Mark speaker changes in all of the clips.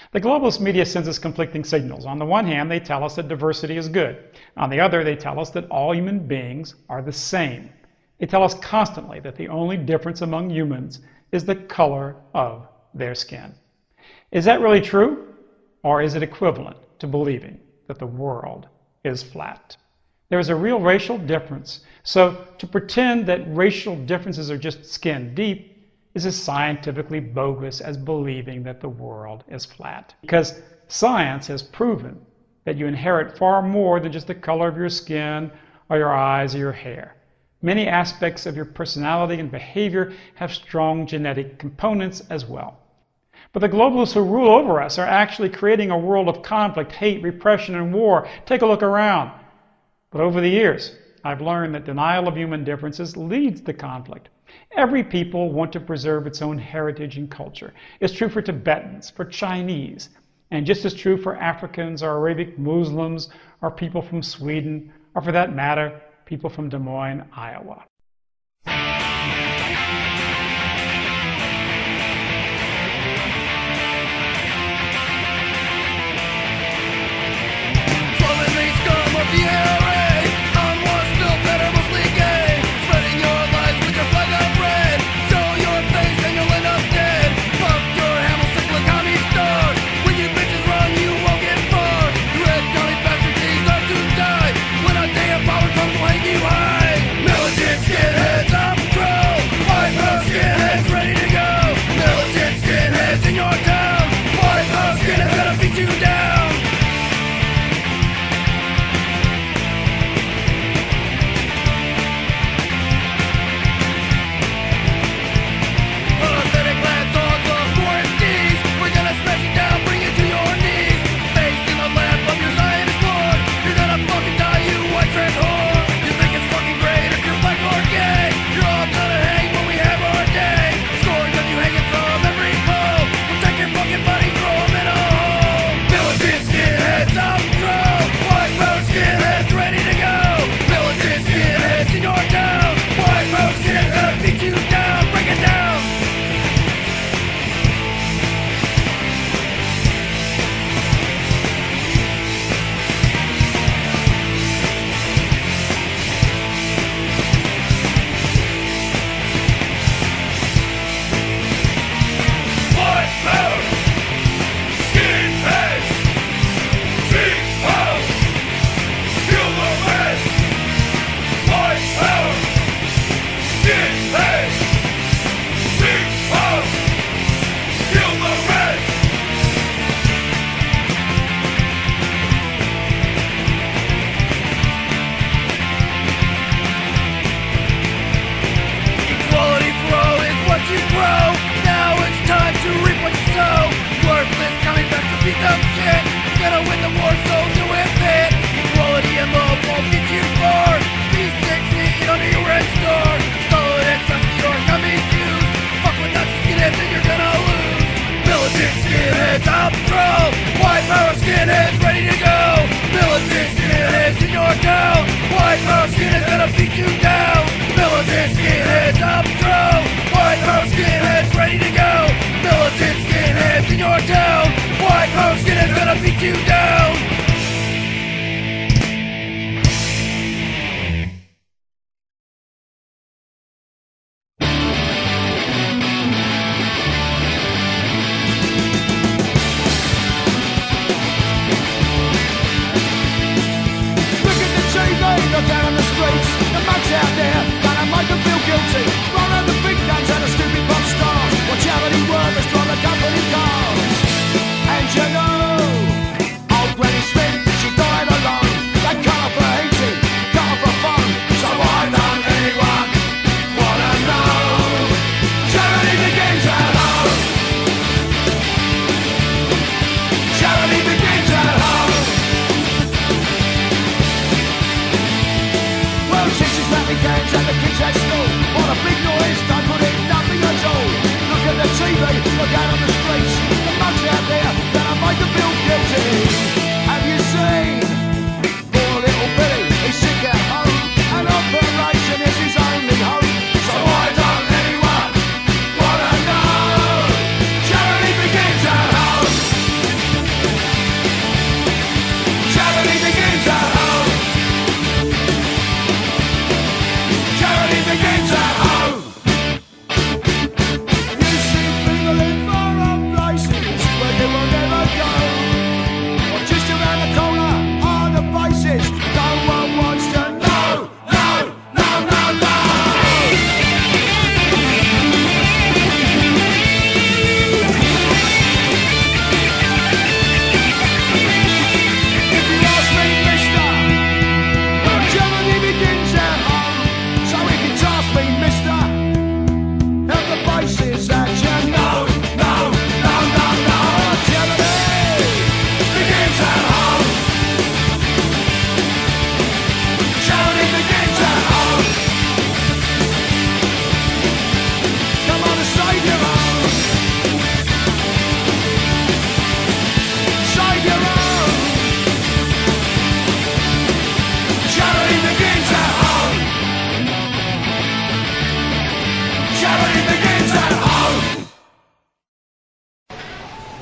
Speaker 1: The globalist media sends us conflicting signals. On the one hand, they tell us that diversity is good. On the other, they tell us that all human beings are the same. They tell us constantly that the only difference among humans is the color of their skin. Is that really true? Or is it equivalent to believing that the world is flat? There is a real racial difference. So to pretend that racial differences are just skin deep is as scientifically bogus as believing that the world is flat. Because science has proven that you inherit far more than just the color of your skin or your eyes or your hair. Many aspects of your personality and behavior have strong genetic components as well. But the globalists who rule over us are actually creating a world of conflict, hate, repression, and war. Take a look around. But over the years, I've learned that denial of human differences leads to conflict. Every people want to preserve its own heritage and culture. It's true for Tibetans, for Chinese, and just as true for Africans or Arabic Muslims or people from Sweden, or for that matter, people from Des Moines, Iowa.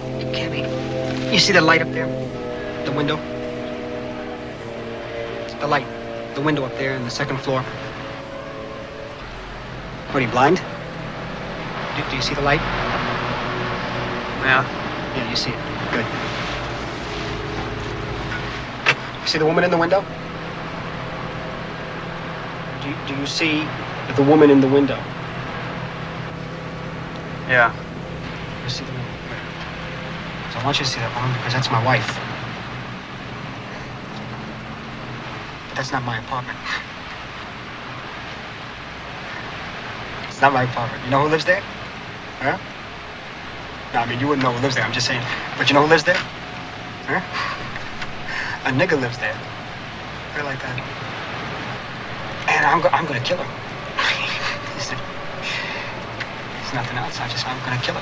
Speaker 2: Cabby, you see the light up there? The window? The light. The window up there in the second floor. What, are you blind? Do you see the light? Yeah. Yeah, you see it. Good. You see the woman in the window? Do you see the woman in the window? Yeah. You see the woman? So I want you to see that woman because that's my wife. But that's not my apartment. It's not my apartment. You know who lives there? Huh? No, I mean, you wouldn't know who lives there. I'm just saying. But you know who lives there? Huh? A nigga lives there. They're like that. And I'm gonna kill him. There's nothing else. I'm gonna kill him.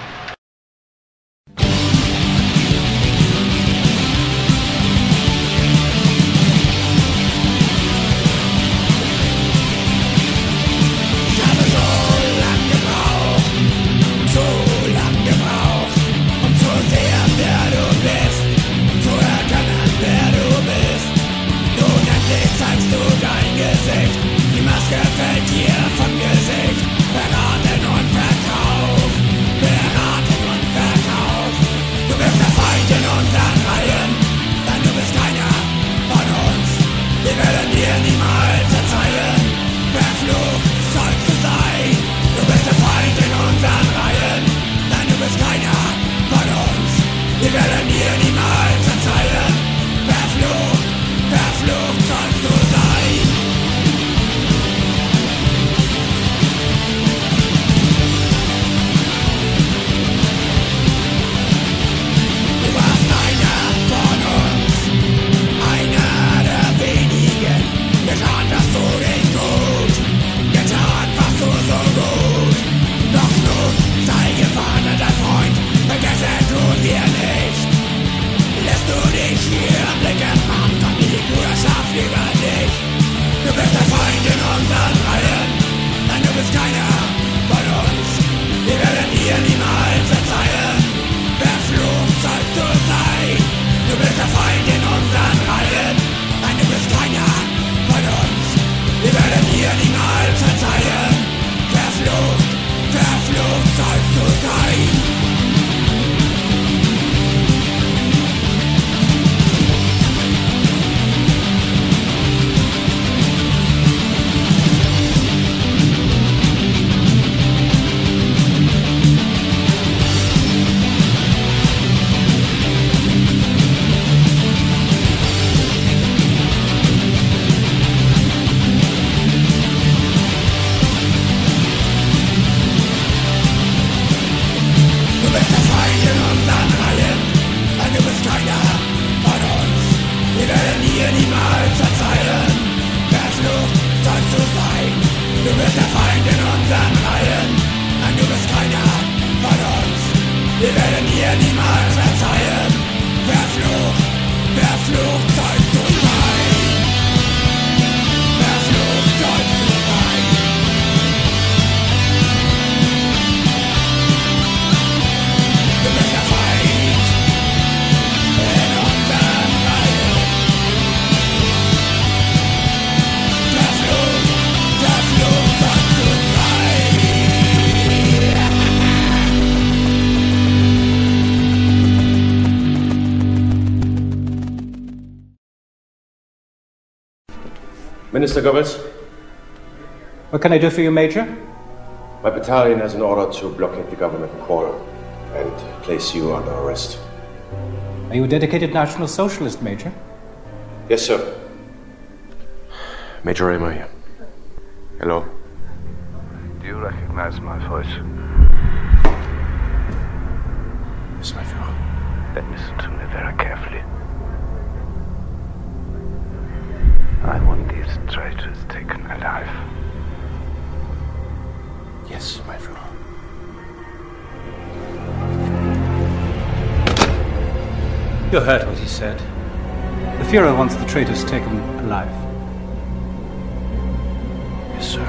Speaker 3: Minister Goebbels?
Speaker 4: What can I do for you, Major?
Speaker 3: My battalion has an order to blockade the government call and place you under arrest.
Speaker 4: Are you a dedicated National Socialist, Major?
Speaker 3: Yes, sir. Major Raymer here. Hello.
Speaker 5: Do you recognize my voice?
Speaker 3: Yes, my Führer.
Speaker 5: Then listen to me very carefully. I want these traitors taken alive.
Speaker 3: Yes, my Führer.
Speaker 4: You heard what he said. The Führer wants the traitors taken alive.
Speaker 3: Yes, sir.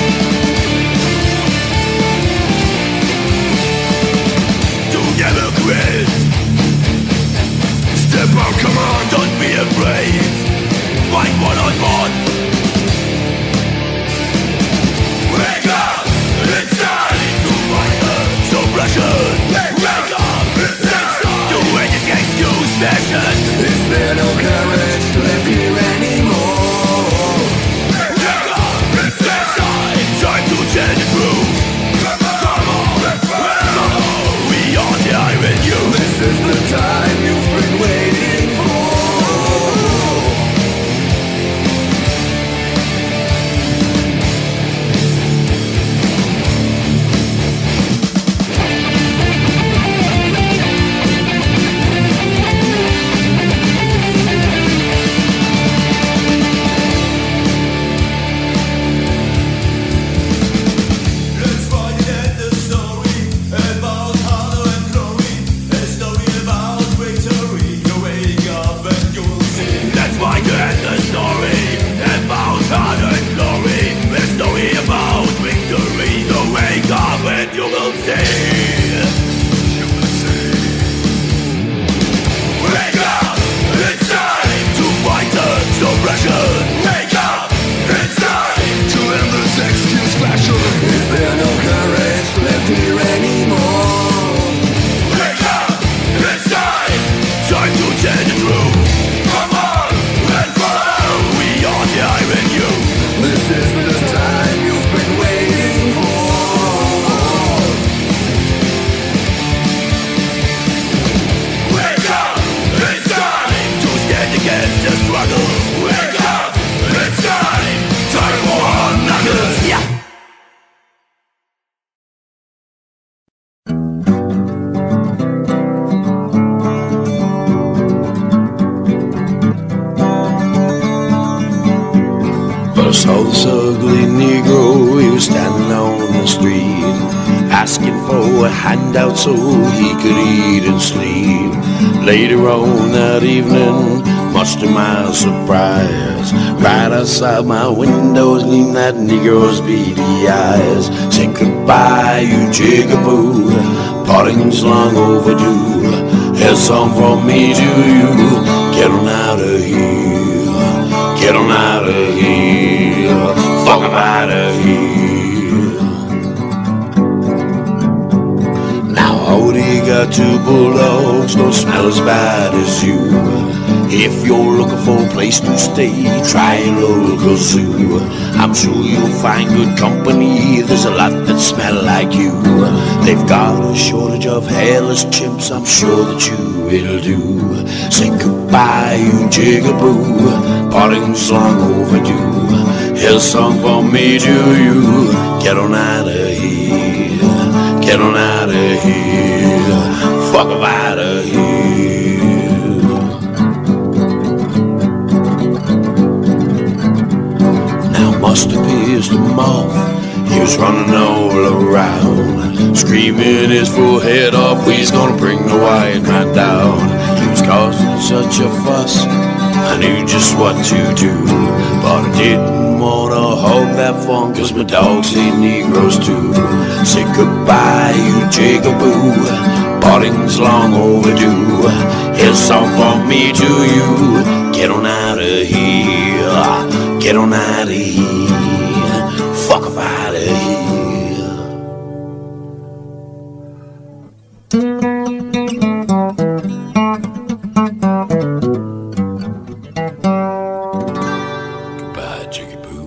Speaker 6: be afraid. Fight one on one. Wake up! It's time to fight the suppression. Wake up! It's time to end this excuse mission. Is there no courage left here anymore? Wake up! It's time to tell the truth. Come on, we are the iron youth. This is the time you've been waiting for. You will see. Wake up! It's time to fight the suppression. Wake up! It's time to end this excuse fashion. Is there no courage left here anymore? Wake up! It's time to tell the truth. Come on and follow. We are the iron youth. This is the time you've been waiting for. Against the struggle. Wake up! It's time for another. Yeah.
Speaker 7: First saw this ugly Negro, he was standing on the street, asking for a handout so he could eat and sleep. Later on that evening, much to my surprise, right outside my windows gleamed that Negro's beady eyes. Said goodbye, you jigaboo, parting's long overdue. Here's a song from me to you, get on out of here, get on out of here, fuck 'em out of here. Now Odie got two bulldogs, don't smell as bad as you. If you're looking for a place to stay, try a local zoo. I'm sure you'll find good company, there's a lot that smell like you. They've got a shortage of hairless chimps, I'm sure that you will do. Say goodbye, you jigaboo, parting's long overdue. Here's a song for me to you, get on out of here, get on out of here, fuck 'em out of here. Must have pissed him off, he was running all around, screaming his full head off, he's gonna bring the white man down. He was causing such a fuss, I knew just what to do, but I didn't wanna hog that fun, cause my dogs hate Negroes too. Say goodbye, you jigaboo, parting's long overdue. Here's a song for me to you, get on out of here, get on out of here, fuck off out of here. Goodbye, jigaboo.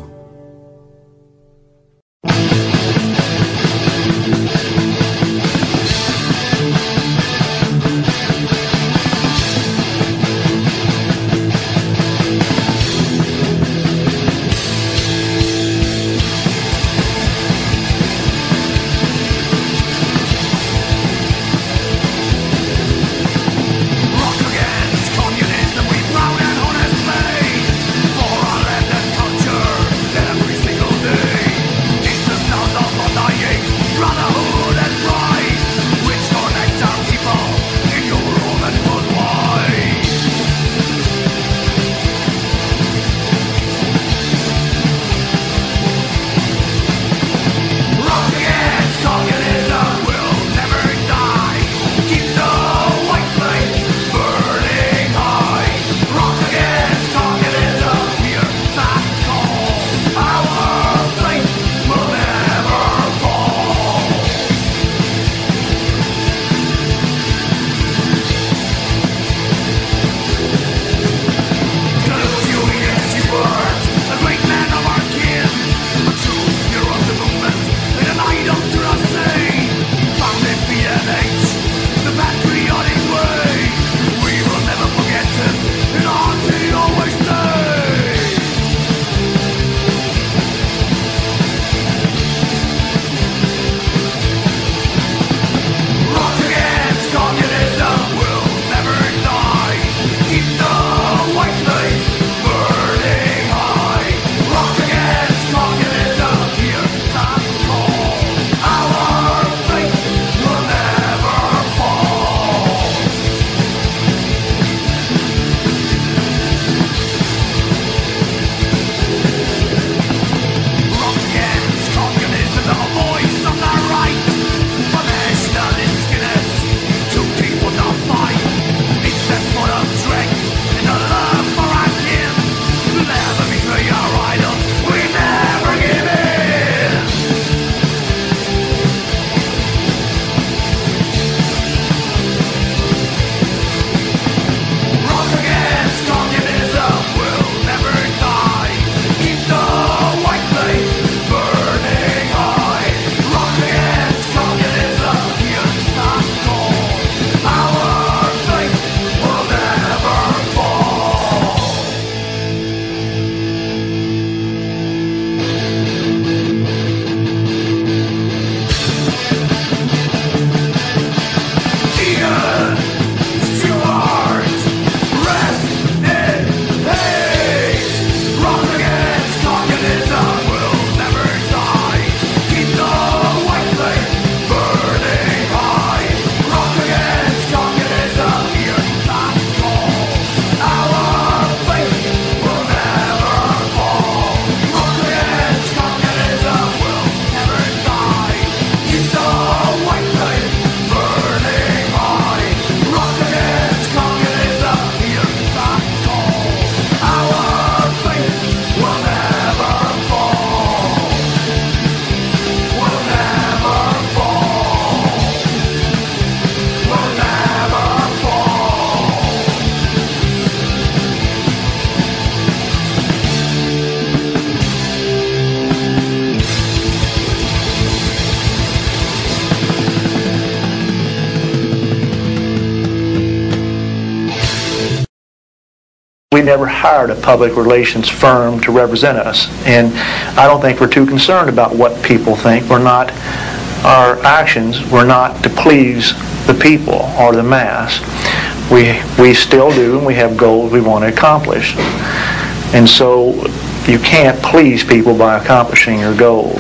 Speaker 8: never hired a public relations firm to represent us. And I don't think we're too concerned about what people think. Our actions were not to please the people or the mass. We still do, and we have goals we want to accomplish. And so you can't please people by accomplishing your goals.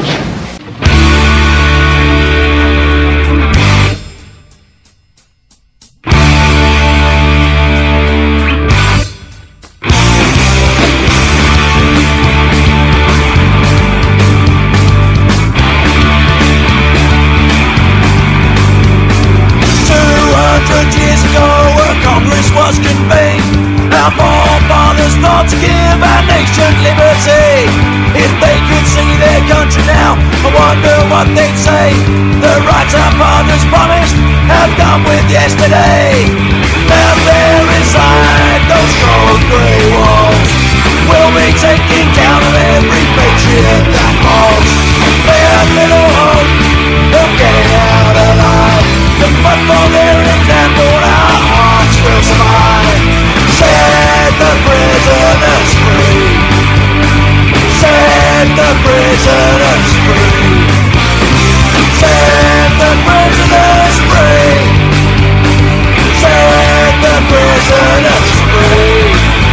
Speaker 6: Was convened. Our forefathers thought to give our nation liberty. If they could see their country now, I wonder what they'd say. The rights our fathers promised have gone with yesterday. Now there inside those strong grey walls, we'll be taking count of every patriot that falls. They have little hope of getting out alive. But for their example, our hearts will survive. Set the prisoners free. Set the prisoners free. Set the prisoners free. Set the prisoners free.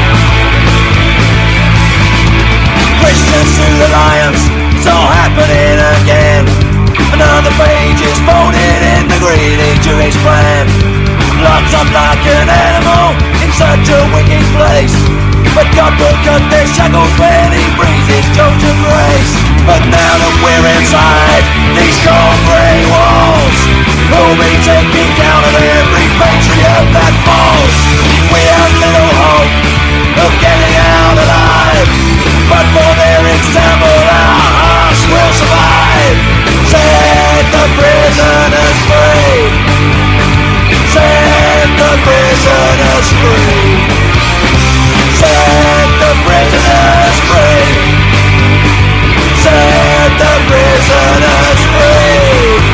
Speaker 6: Christians to the lions, it's all happening again. Another page is folded in the greedy Jewish plan. Locks up like an animal in such a wicked place. But God will cut their shackles when He brings His chosen race. But now that we're inside these strong grey walls, we'll be taking count of every patriot that falls. We have little hope of getting out alive, but for their example our hearts will survive. Set the prisoners free. Set the prisoners free. Set the prisoners free. Set the prisoners free.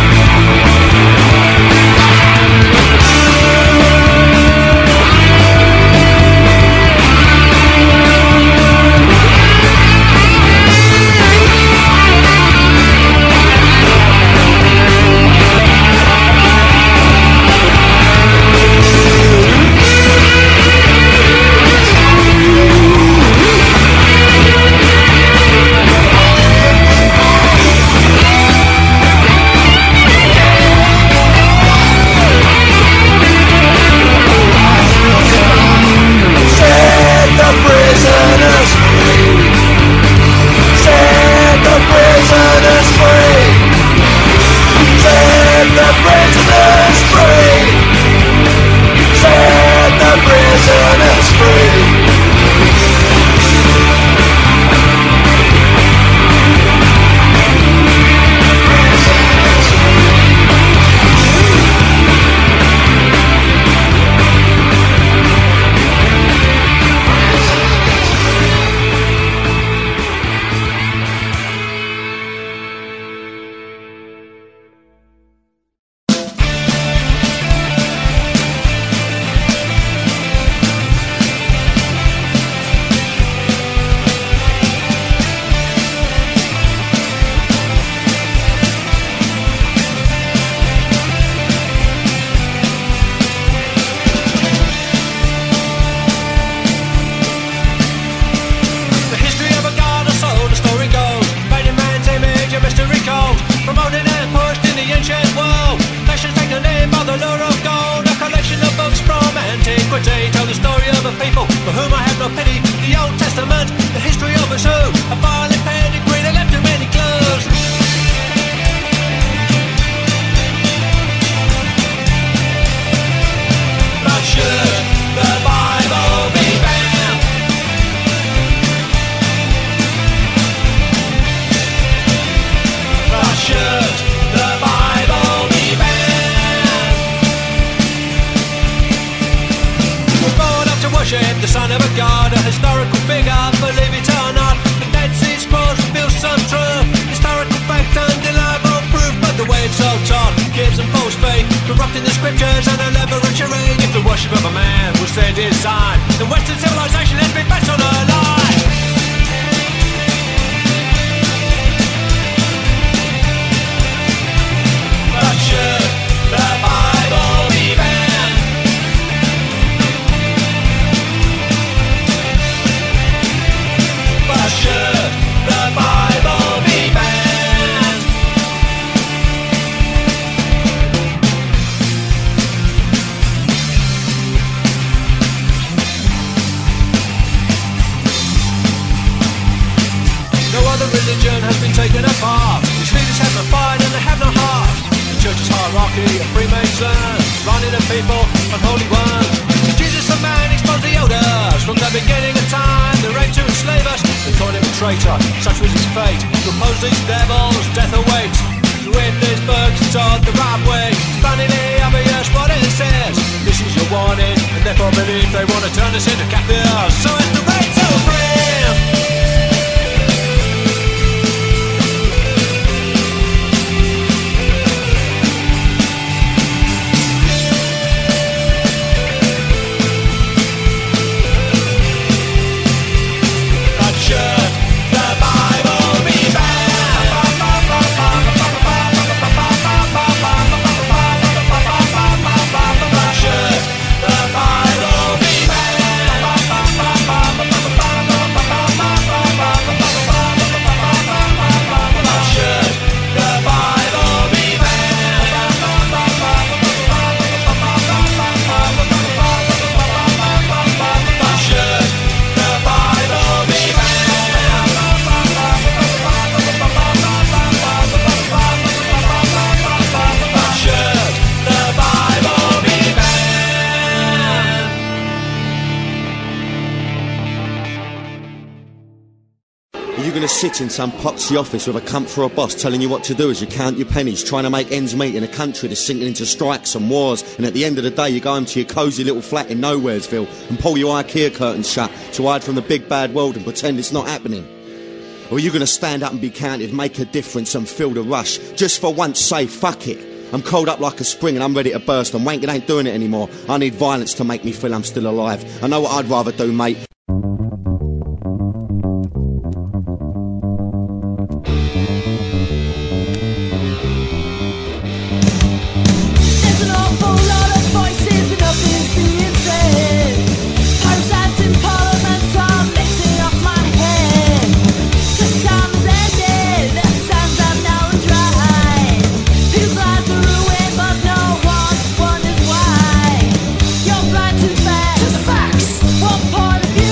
Speaker 9: The way
Speaker 6: David Sultan gives them false faith, corrupting the scriptures and a leverage charade. If the worship of a man was their design, then Western civilization has been based on a lie. But should the Bible be banned? But should the Bible be banned? No other religion has been taken apart. Its leaders have no fight and they have no heart. The church's hierarchy of Freemasons, running the people, unholy ones. Jesus the man exposed the elders. From the beginning of time, they aimed to enslave us. They called him a traitor, such was his fate. To oppose these devils, death awaits. To win these books, taught the right way. Stunningly obvious what it says. This is your warning, and therefore believe they want to turn us into captives. So it's the right to free.
Speaker 9: Sit in some poxy office with a cunt for a boss telling you what to do as you count your pennies, trying to make ends meet in a country that's sinking into strikes and wars, and at the end of the day you go home to your cosy little flat in Nowheresville and pull your IKEA curtains shut to hide from the big bad world and pretend it's not happening? Or are you going to stand up and be counted, make a difference and feel the rush? Just for once say fuck it. I'm coiled up like a spring and I'm ready to burst, and wanking ain't doing it anymore. I need violence to make me feel I'm still alive. I know what I'd rather do, mate.
Speaker 10: One point of view.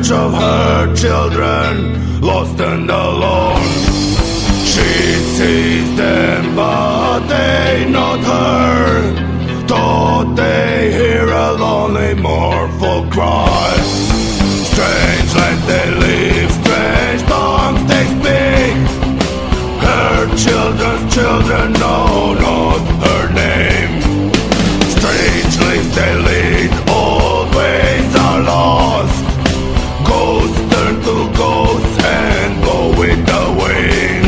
Speaker 6: search of her children, lost and alone. She sees them, but they not her. Thought they hear a lonely mournful cry. Strange land they live, strange tongues they speak. Her children's children know not her name. Strange lives they lead, old ways are lost. Ghosts turn to ghosts and go with the wind.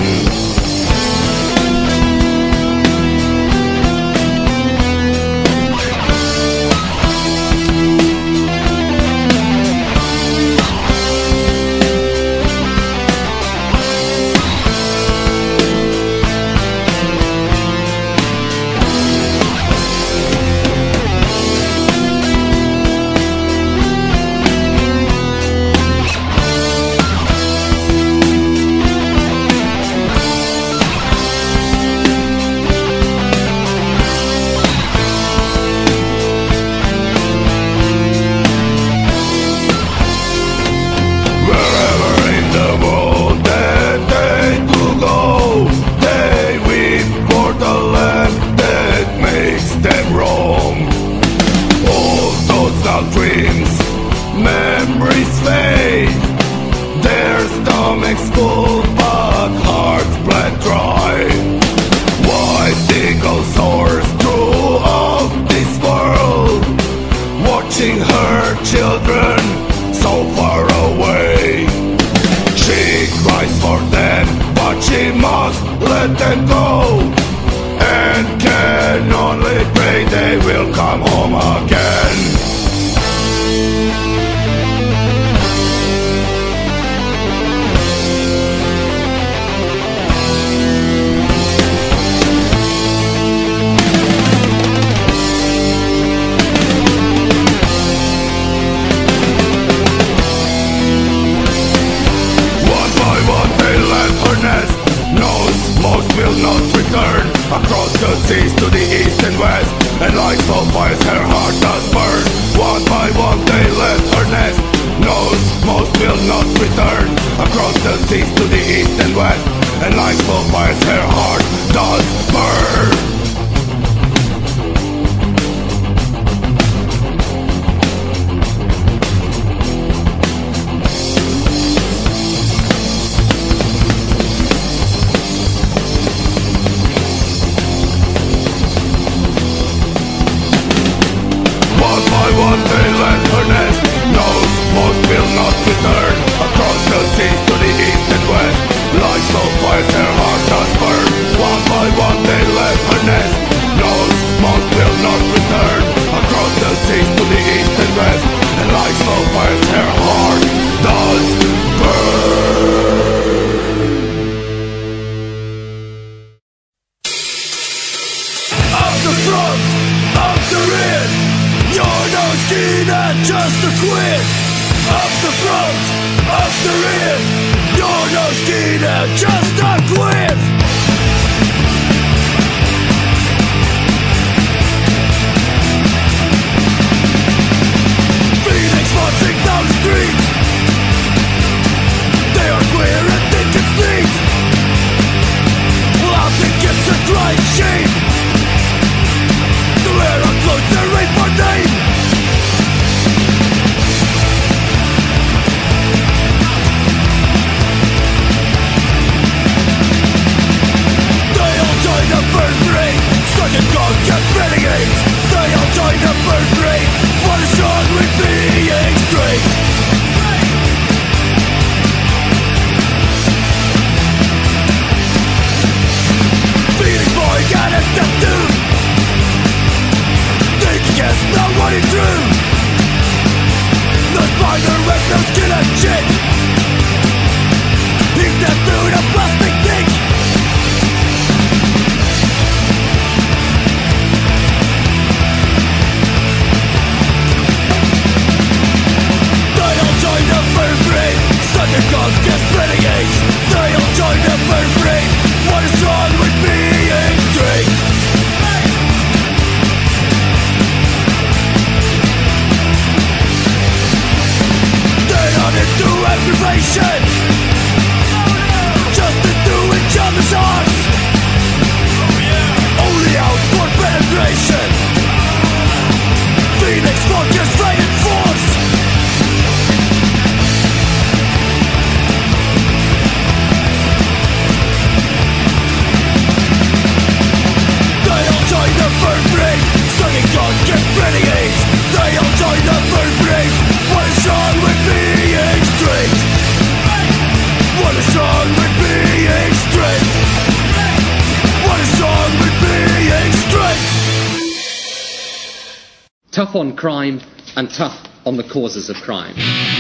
Speaker 10: tough on crime and tough on the causes of crime.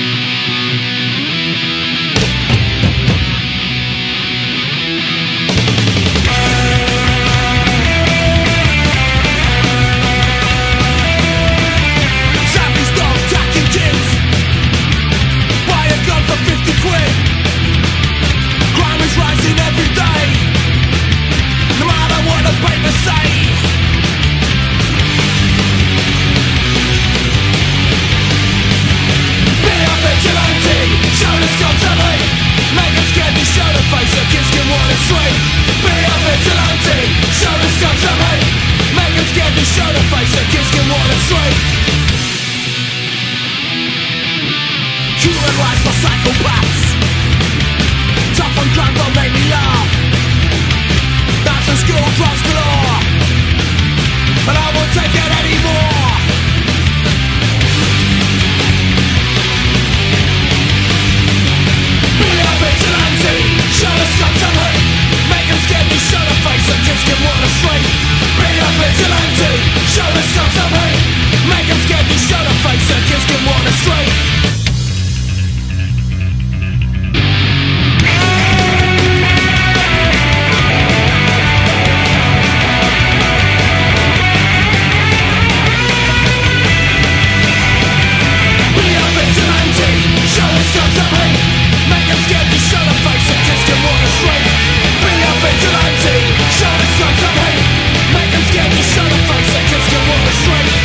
Speaker 6: Rising every day, no matter what the papers say. Be a vigilante, show the scum to me. Make them scared to show the face of kids can walk the street. Be a vigilante, show the scum to me. Make them scared to show the face of kids can walk the street. Human rights for psychopaths. Tough on crime don't make me laugh. That's a school drugs galore, and I won't take it anymore. Be a vigilante, show the scum to me. Make them scared to show the face of kids can walk the street. Be a vigilante, show the scum to me. Make them scared to show the face of kids can walk the street. Vigilante, show the scum to me. Make them scared to show the face that kids can walk the street.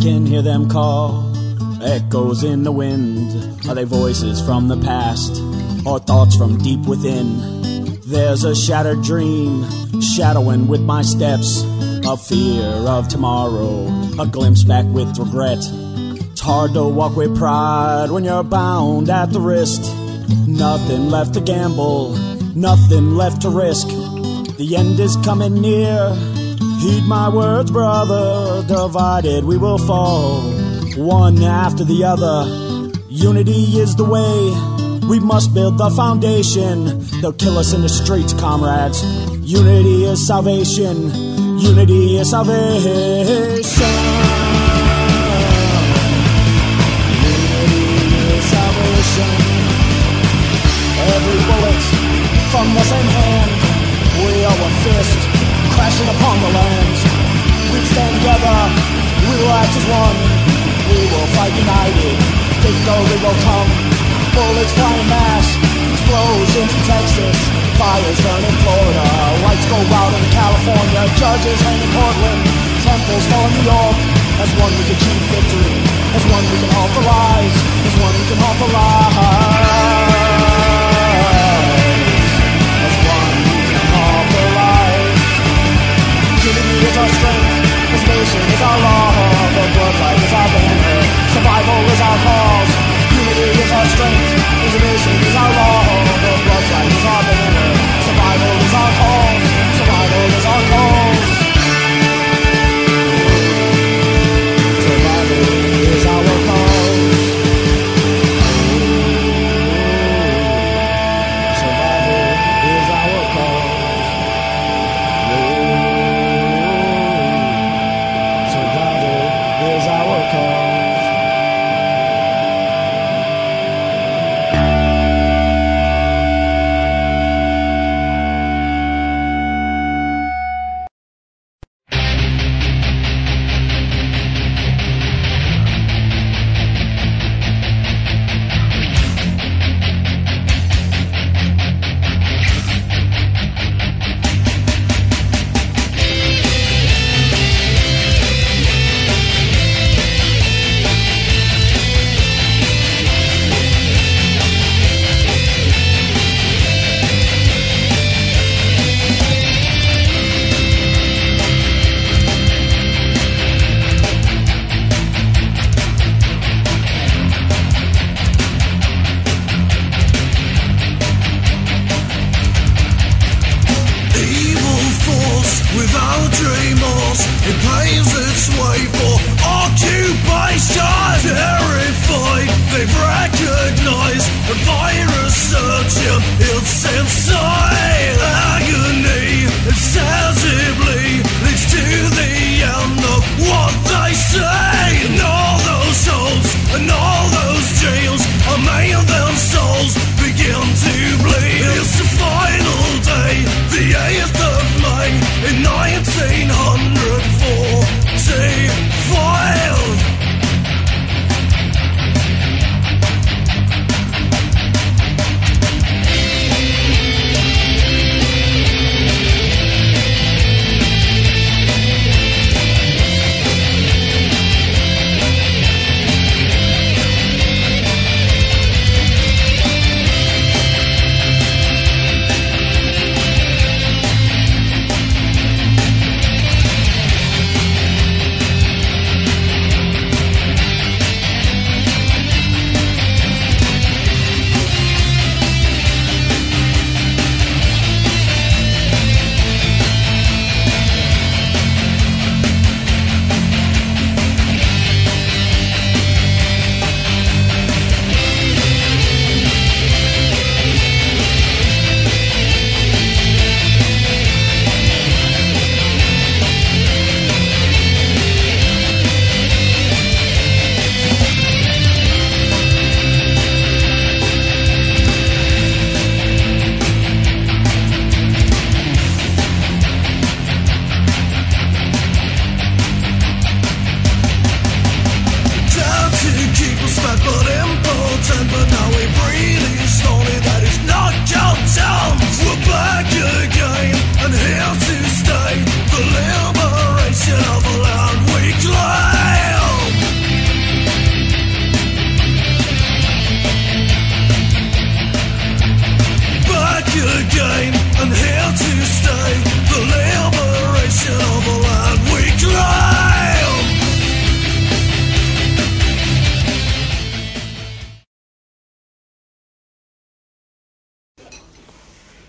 Speaker 11: can hear them call. Echoes in the wind. Are they voices from the past or thoughts from deep within? There's a shattered dream shadowing with my steps, a fear of tomorrow, a glimpse back with regret. It's hard to walk with pride when you're bound at the wrist. Nothing left to gamble, nothing left to risk. The end is coming near. Heed my words, brother. Divided we will fall, one after the other. Unity is the way. We must build the foundation. They'll kill us in the streets, comrades. Unity is salvation. Unity is salvation. Every bullet from the same hand. We are one fist, crashing upon the lands. We stand together, we will act as one. We will fight united, victory will come. Bullets fly en masse, explosions in Texas, fires burn in Florida, lights go out in California, judges hang in Portland, temples fall in New York. As one we can achieve victory, as one we can halt the rise, as one we can halt the rise. Unity is our strength, this nation is our law, the blood fight is our banner, survival is our cause. Unity is our strength, this nation is our law, the blood fight is our banner, survival is our cause, survival is our cause. Survival is our cause. Survival is our cause. Is our cause.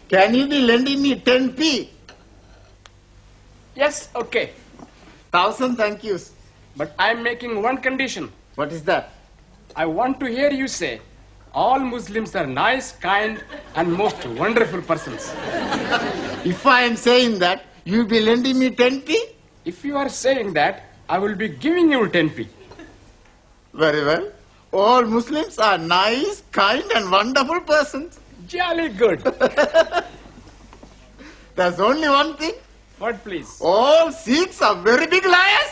Speaker 12: Can you be lending me 10p?
Speaker 13: Yes, okay.
Speaker 12: 1,000 thank yous.
Speaker 13: But I'm making one condition.
Speaker 12: What is that?
Speaker 13: I want to hear you say, all Muslims are nice, kind, and most wonderful persons.
Speaker 12: If I am saying that, you'll be lending me 10p?
Speaker 13: If you are saying that, I will be giving you 10p.
Speaker 12: Very well. All Muslims are nice, kind, and wonderful persons.
Speaker 13: Jolly good.
Speaker 12: There's only one thing.
Speaker 13: What, please?
Speaker 12: All Sikhs are very big liars.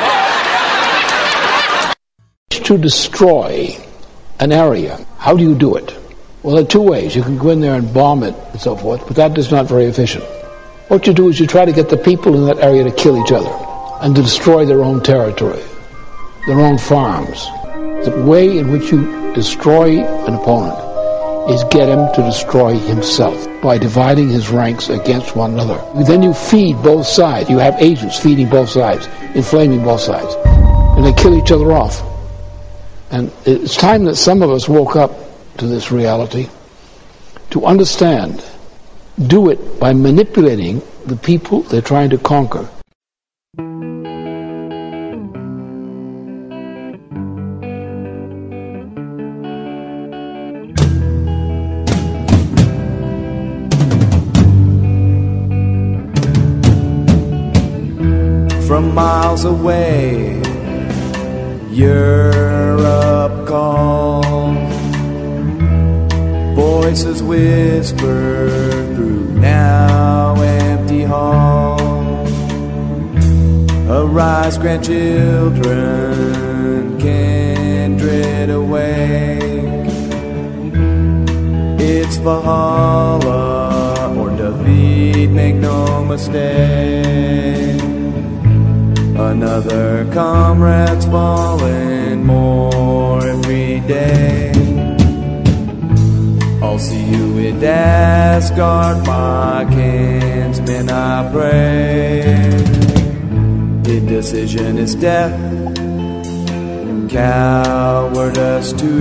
Speaker 14: To destroy an area, how do you do it? Well, there are two ways. You can go in there and bomb it and so forth, but that is not very efficient. What you do is you try to get the people in that area to kill each other and to destroy their own territory, their own farms. The way in which you destroy an opponent is get him to destroy himself by dividing his ranks against one another. Then you feed both sides. You have agents feeding both sides, inflaming both sides, and they kill each other off. And it's time that some of us woke up to this reality, to understand, do it by manipulating the people they're trying to conquer.
Speaker 6: From miles away, Europe calls. Voices whisper through now empty halls. Arise, grandchildren, kindred awake. It's Valhalla or defeat, make no mistake. Another comrade's fallen, more every day. I'll see you in Asgard, my kinsmen, I pray. Indecision is death, cowardice too,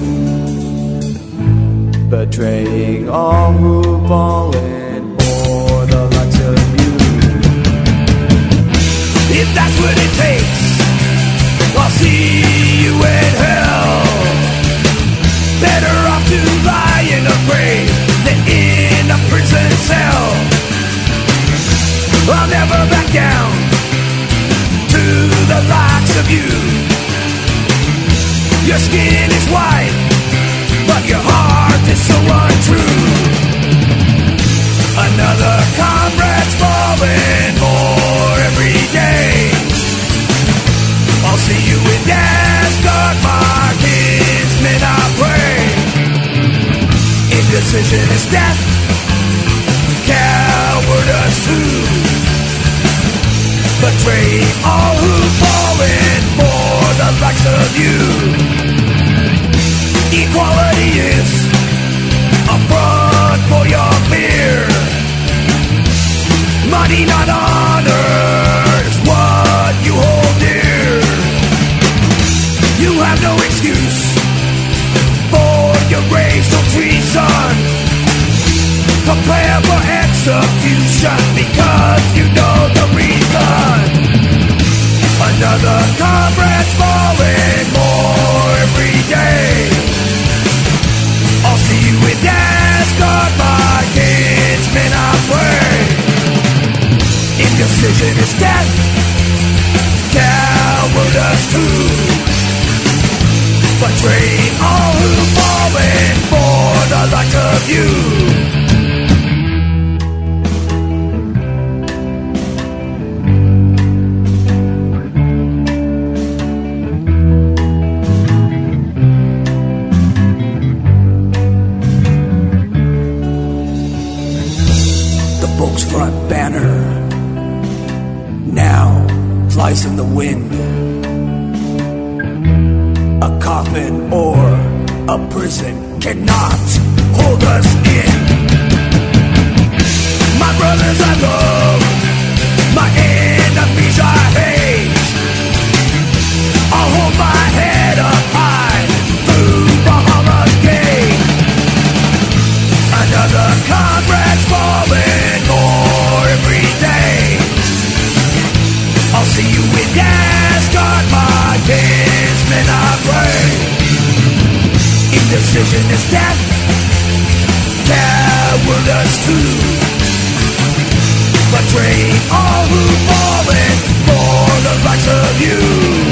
Speaker 6: betraying all who've fallen for the likes of you. If that's what it takes, I'll see you in hell. Better off to lie in a grave than in a prison cell. I'll never back down to the likes of you. Your skin is white, but your heart is so untrue. Another comrade's falling more every day. I'll see you in Asgard, my kinsmen, I pray. Indecision is death, cowardice too, betraying all who've fallen for the likes of you. Equality is a front for your fear. Money, not honor, is what you hold dear. You have no excuse for your racial treason. Prepare for execution because you know the reason. Another comrade's falling more every day. I'll see you in Asgard, my kinsmen, I pray. Indecision is death, cowardice too, betraying all who've fallen for the likes of you. The book's front banner now flies in the wind. A coffin or a prison cannot hold us in. My brothers I love, my enemies I hate. I'll hold my head up high through Valhalla's gate. Another comrade's decision is death. Cowardice too. Betraying all who've fallen for the likes of you.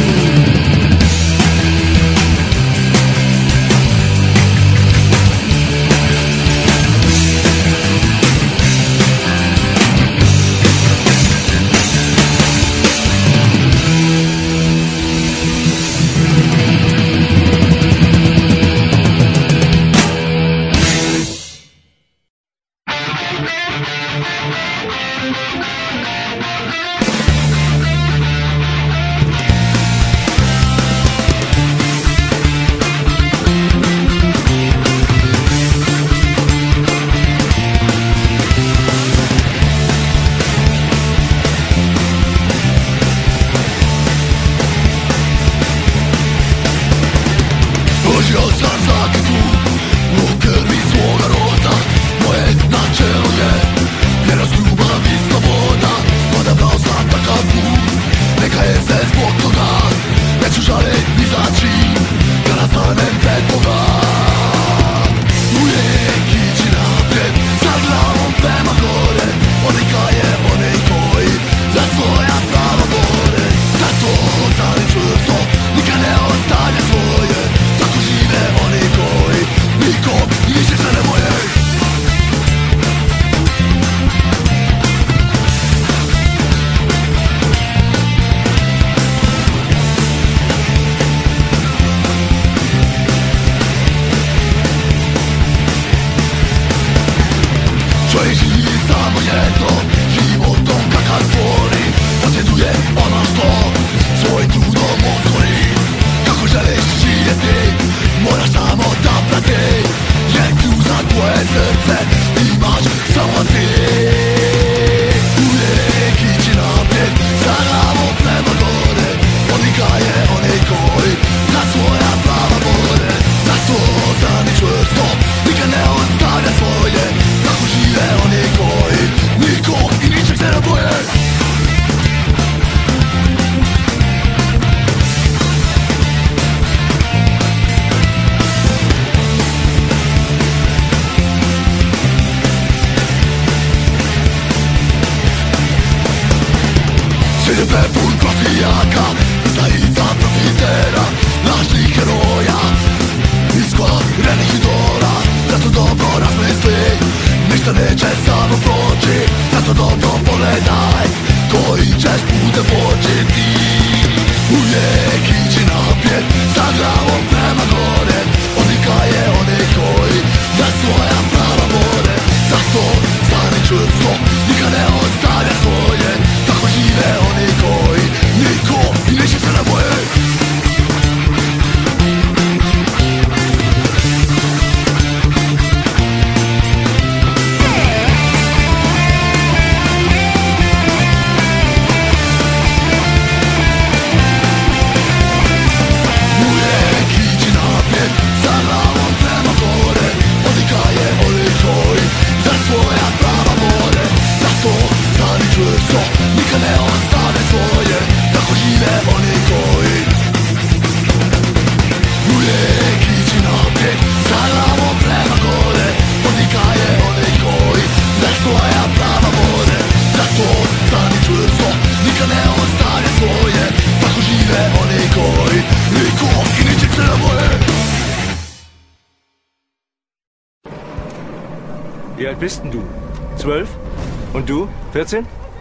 Speaker 15: Wie alt bist denn du? 12? Und du? 14?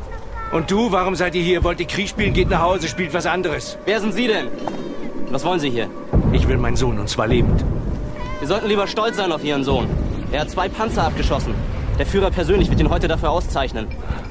Speaker 15: Und du? Warum seid ihr hier? Wollt ihr Krieg spielen? Geht nach Hause, spielt was anderes.
Speaker 16: Wer sind Sie denn? Was wollen Sie hier?
Speaker 15: Ich will meinen Sohn, und zwar lebend.
Speaker 16: Sie sollten lieber stolz sein auf Ihren Sohn. Er hat 2 Panzer abgeschossen. Der Führer persönlich wird ihn heute dafür auszeichnen.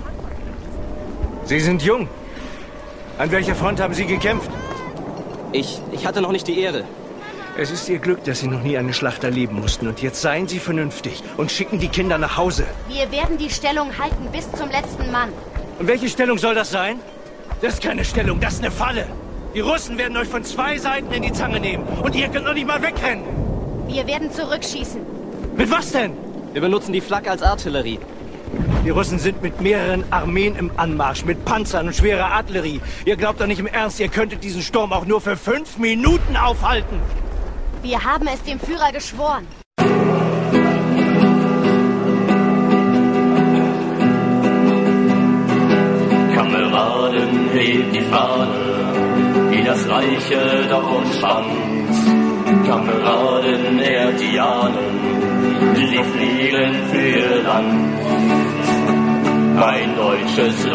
Speaker 15: Sie sind jung. An welcher Front haben Sie gekämpft?
Speaker 16: Ich hatte noch nicht die Ehre.
Speaker 15: Es ist Ihr Glück, dass Sie noch nie eine Schlacht erleben mussten. Und jetzt seien Sie vernünftig und schicken die Kinder nach Hause.
Speaker 17: Wir werden die Stellung halten bis zum letzten Mann.
Speaker 15: Und welche Stellung soll das sein? Das ist keine Stellung, das ist eine Falle. Die Russen werden euch von 2 Seiten in die Zange nehmen. Und ihr könnt noch nicht mal wegrennen.
Speaker 17: Wir werden zurückschießen.
Speaker 15: Mit was denn?
Speaker 16: Wir benutzen die Flak als Artillerie.
Speaker 15: Die Russen sind mit mehreren Armeen im Anmarsch, mit Panzern und schwerer Artillerie. Ihr glaubt doch nicht im Ernst, ihr könntet diesen Sturm auch nur für 5 Minuten aufhalten.
Speaker 17: Wir haben es dem Führer geschworen.
Speaker 18: Kameraden, hebt die Fahne, wie das Reiche doch umspannt. Kameraden, ehrt die Ahnen, die fliegen für ihr Land. Mein deutsches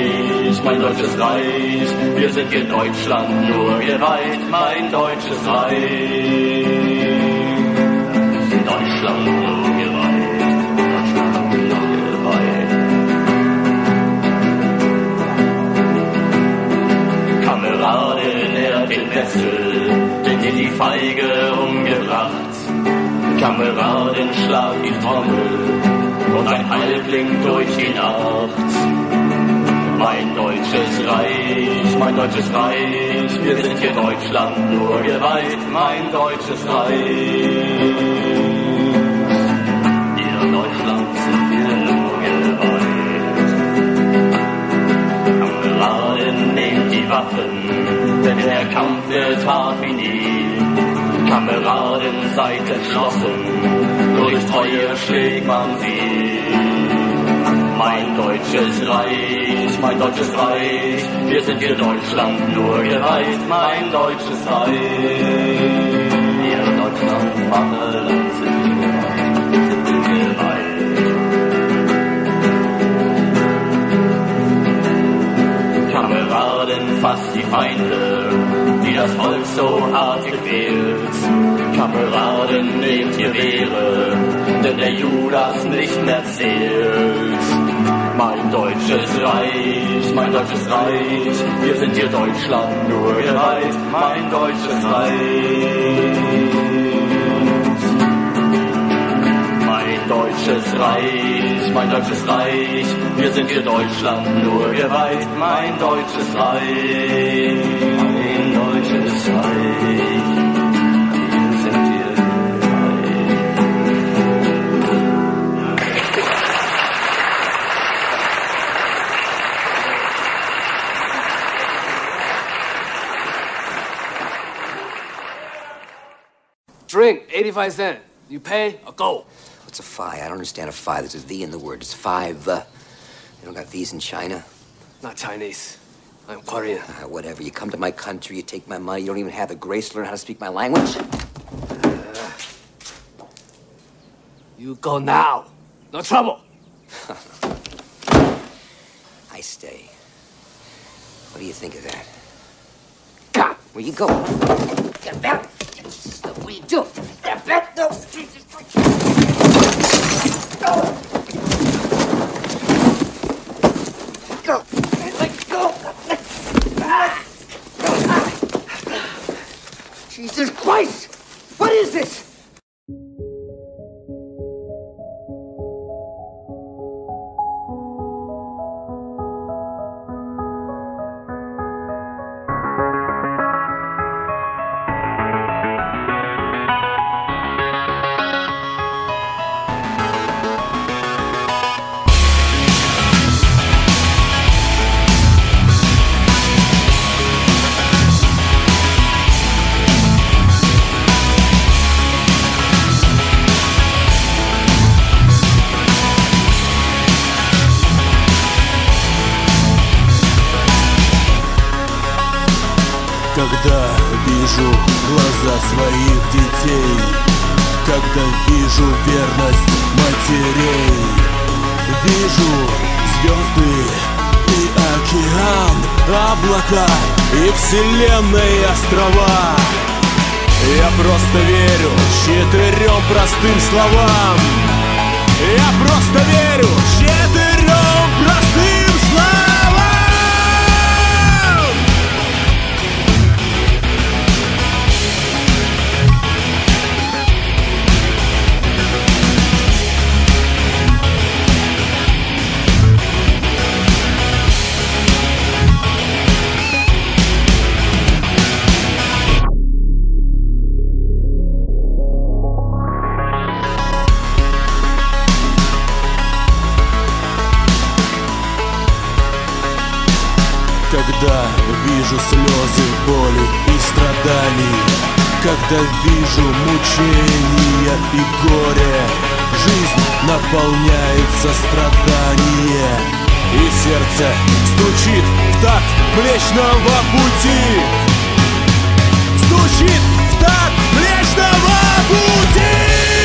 Speaker 18: Reich, wir sind hier Deutschland, nur wir weit, mein deutsches Reich. Deutschland, nur wir weit, Deutschland, nur wir weit. Kameraden, er den Wessel, den dir die Feige umgebracht. Kameraden, schlag die Trommel, und ein Heil klingt durch die Nacht. Mein deutsches Reich, wir sind hier Deutschland, nur wir weit, mein deutsches Reich. Hier Deutschland sind wir nur wir weit. Kameraden, nehmt die Waffen, denn der Kampf wird hart wie nie. Kameraden, seid entschlossen, durch Treue schlägt man sie. Mein deutsches Reich, wir sind hier Deutschland, nur wir weit, mein deutsches Reich. Hier Deutschland, Vaterland, sind wir weit. Kameraden, fasst die Feinde, die das Volk so hart gequält. Kameraden, nehmt ihr Wehre, denn der Judas nicht mehr zählt. Mein deutsches Reich, wir sind hier Deutschland, nur wir weit, mein deutsches Reich. Mein deutsches Reich, wir sind hier Deutschland, nur wir weit, mein deutsches Reich. Mein deutsches Reich.
Speaker 19: Drink, 85 cents. You pay or go.
Speaker 20: What's a phi? I don't understand a phi. There's a V in the word. It's five. They don't got V's in China.
Speaker 19: Not Chinese. I'm Korean.
Speaker 20: Whatever. You come to my country, you take my money, you don't even have the grace to learn how to speak my language.
Speaker 19: You go now. No trouble.
Speaker 20: I stay. What do you think of that? God, where you go? Get back. What do you do? Get back. No. Go. Let go. Jesus Christ! What is this?
Speaker 6: Когда вижу глаза своих детей, когда вижу верность матерей, вижу звезды и океан, облака и вселенные острова. Я просто верю 4 простым словам. Я просто верю 4 простым словам. Когда вижу слезы, боли и страданий,
Speaker 7: когда вижу мучения и горе. Жизнь наполняет сострадание, и сердце стучит в такт Млечного Пути. Стучит в такт Млечного Пути.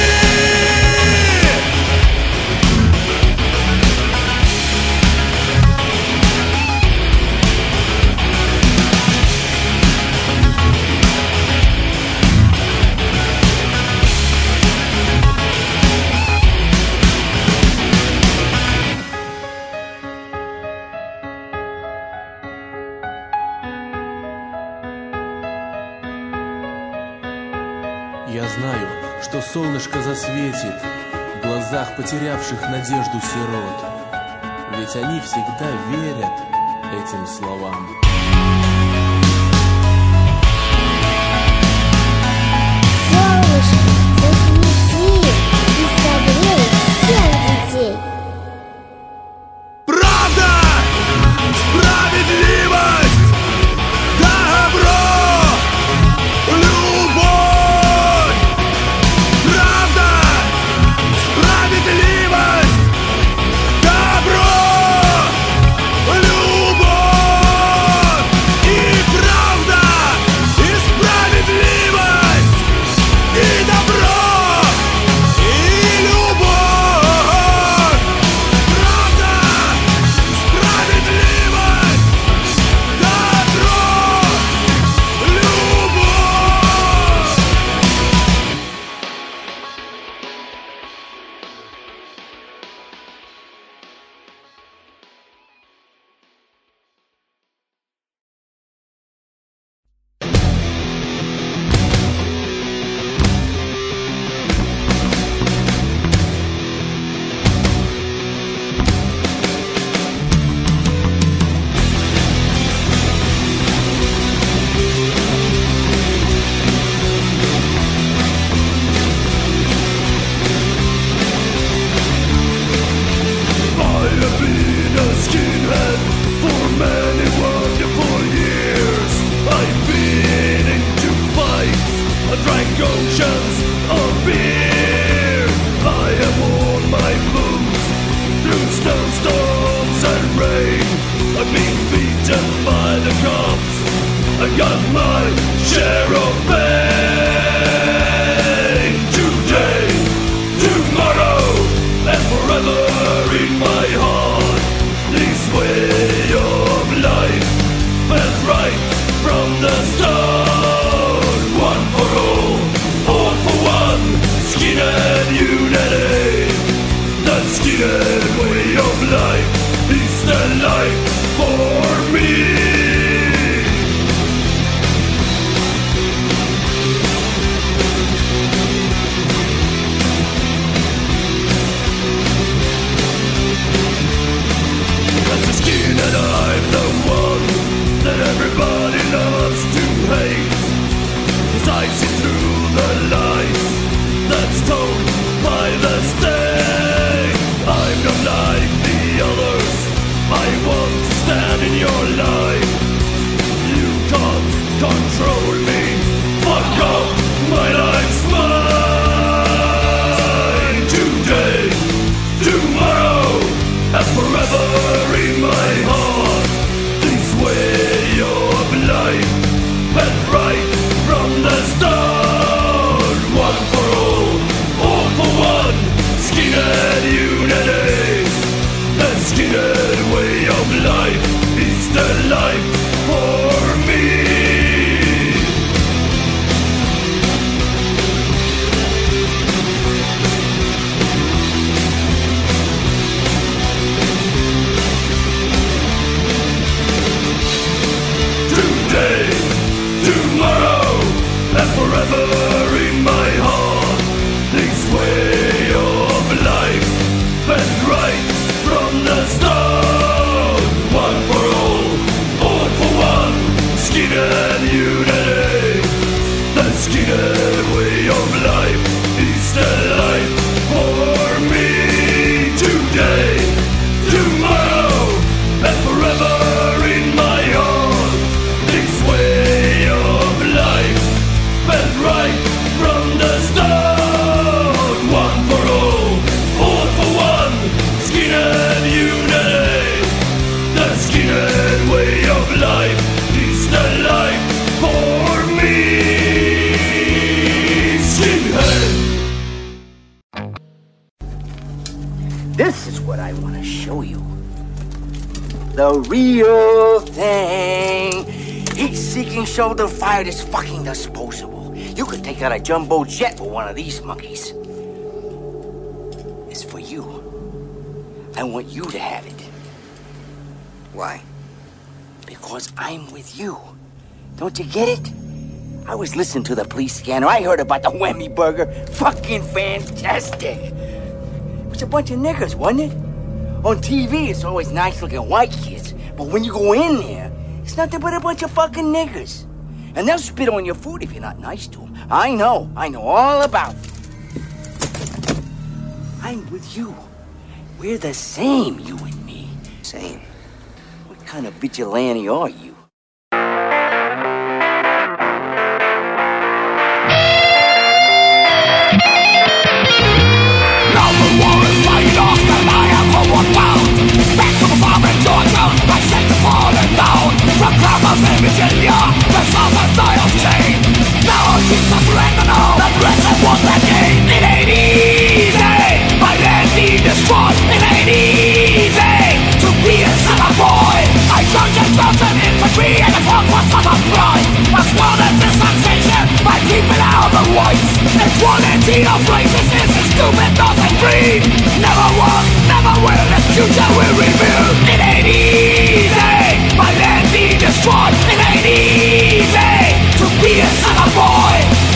Speaker 7: Я знаю, что солнышко засветит в глазах потерявших надежду сирот, ведь они всегда верят этим словам.
Speaker 6: Солнышко, засвети и согрей всех детей.
Speaker 7: Правда! Справедливость! Добро! Любовь! Правда! Справедливость! Добро! Любовь! И правда! И справедливость! И добро! И любовь! Правда! Справедливость! Добро! Любовь! I have been a skinhead for many wonderful years. I've been into fights, I drank oceans of beer. I have worn my boots through snowstorms and rain. I've been beaten by the cops, I got my share of pain. Today, tomorrow, and forever in my heart, this way of life felt right from the start. One for all for one, skinhead unity. That skinhead way of life is the life for me. As a skinhead, I'm the one that everybody loves to hate. 'Cause I see through the lies that's told by the state. I'm not like the others, I want to stand in your life. You can't control me, fuck off, my life's mine. Today, tomorrow, and forever in my heart, this way of life went right from the start. One for all for one, skinhead unity. The skinhead way of life is the life for me. Today, tomorrow, and forever in my heart, this way of life went right from the start. One for all
Speaker 6: skinhead unity. The skinhead way of life is the life for me. Skinhead.
Speaker 20: This is what I want to show you. The real thing. Heat-seeking shoulder fired is fucking disposable. You could take out a jumbo jet with one of these monkeys. It's for you. I want you to have it.
Speaker 2: Why?
Speaker 20: Because I'm with you. Don't you get it? I was listening to the police scanner. I heard about the Whammy Burger. Fucking fantastic. It was a bunch of niggers, wasn't it? On TV, it's always nice-looking white kids. But when you go in there, it's nothing but a bunch of fucking niggers. And they'll spit on your food if you're not nice to them. I know all about it. I'm with you. We're the same, you and me.
Speaker 2: Same?
Speaker 20: What kind of vigilante are you?
Speaker 6: From Columbus in Virginia, the Southern Dial's chain. Now she's surrender now, the rest of what they gain. It ain't easy, my land need destroyed. It ain't easy to be a summer boy. I joined the Belgian infantry and the fought for Southern pride. I swore that this sensation by keeping out the whites. Equality of races is a stupid nothing breed. Never was, never will, this future will rebuild. It ain't easy, my land need destroyed. It ain't easy to be a summer boy.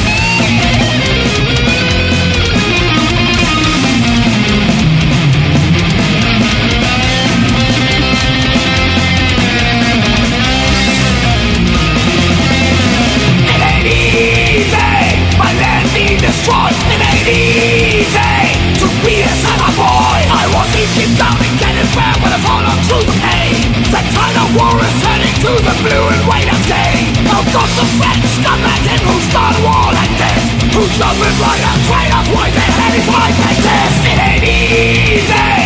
Speaker 6: It ain't easy, my land need destroyed. It ain't easy to be a summer boy. I was easy down and getting fair when I followed through the pain. The tide of war is turning to the blue and white of day. Now goes the French, scumbags him who started war like this. Who's loving right and trade of white and heavy fight like this. It ain't easy.